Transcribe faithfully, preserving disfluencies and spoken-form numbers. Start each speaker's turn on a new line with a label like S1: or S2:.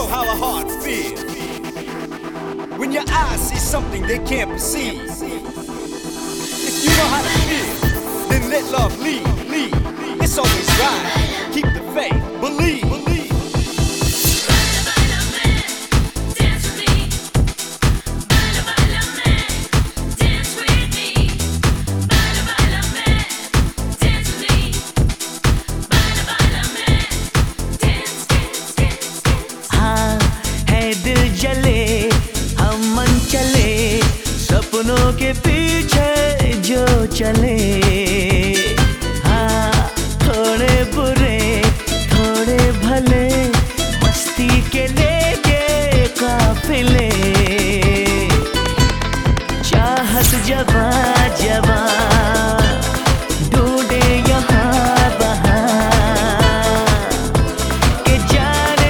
S1: know how a heart feels when your eyes see something they can't perceive. If you know how to feel, then let love lead, lead. It's always right. Keep the faith, believe, believe.
S2: चले हम मन चले सपनों के पीछे जो चले